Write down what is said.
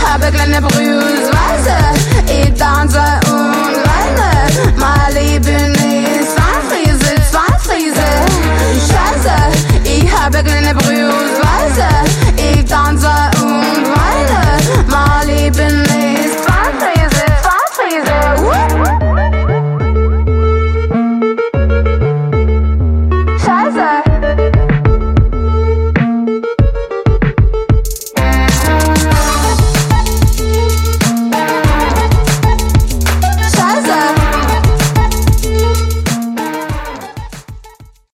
habe kleine Brühe, ich tanze und weine. Mein Leben ist ein Friese, zwei Friese. Scheiße, ich habe kleine Brühe.